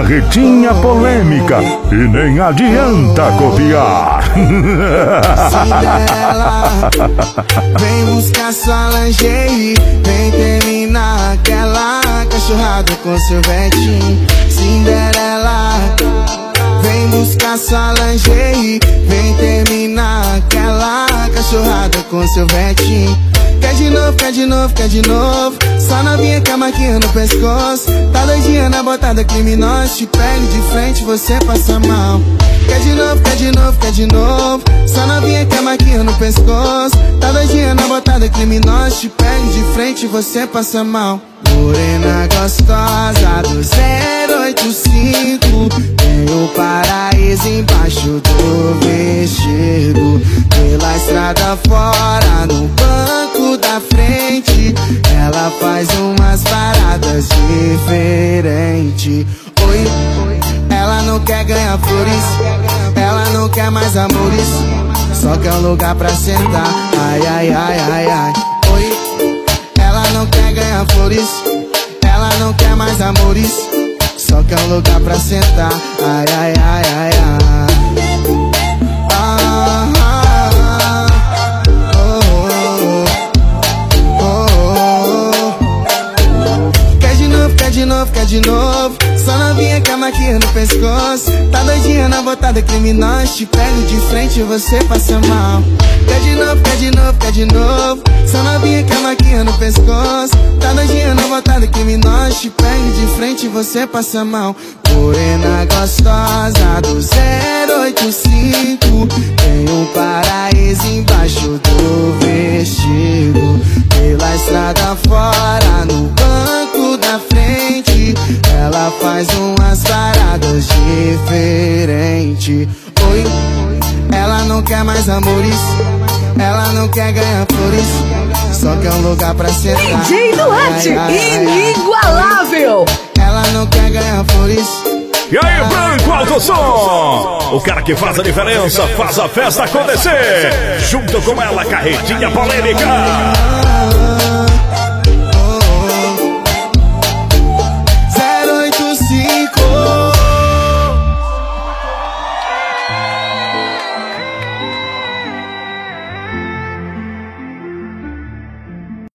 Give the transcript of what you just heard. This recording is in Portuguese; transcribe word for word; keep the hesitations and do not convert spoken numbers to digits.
Carretinha polêmica e nem adianta copiar. Cinderela, vem buscar sua lingerie, vem terminar aquela cachorrada com seu vetinho. Cinderela, vem buscar sua lingerie, vem terminar aquela cachorrada com seu vetinho. Quer de novo, quer de novo, quer de novo. Só novinha com a marquinha no pescoço. Tá doidinha na botada criminosa. Te pego de frente, você passa mal. Quer de novo, quer de novo, quer de novo. Só novinha com a marquinha no pescoço. Tá doidinha na botada criminosa. Te pego de frente, você passa mal. Morena gostosa do zero oito cinco, tem o paraíso embaixo do vestido. Pela estrada fora, no banco da frente, ela faz umas paradas diferentes. Oi, ela não quer ganhar flores, ela não quer mais amores, só quer um lugar pra sentar. Ai, ai, ai, ai, ai. Oi, ela não quer ganhar flores, ela não quer mais amores, só quer um lugar pra sentar. Ai, ai, ai, ai, ai. Ah, ah, ah. Oh, oh, oh, oh. Quer de novo, quer de novo, quer de novo. Só novinha com a maquinha no pescoço. Tá doidinha na botada criminosa. Te pego de frente e você passa mal. Quer de novo, quer de novo, quer de novo. Só novinha com a maquinha no pescoço. Tá doidinha na botada criminosa. Te pego de frente e você passa mal. Morena gostosa do zero oito cinco, tem um paraíso embaixo do vestido. Pela estrada fora, no banco da frente, ela faz umas paradas diferentes. Oi, ela não quer mais amores, ela não quer ganhar flores, só quer um lugar pra sentar. D J Duarte, inigualável. Ela não quer ganhar flores. E aí, Branco Alto Som, o cara que faz a diferença, faz a festa acontecer. Junto com ela, Carretinha Polêmica.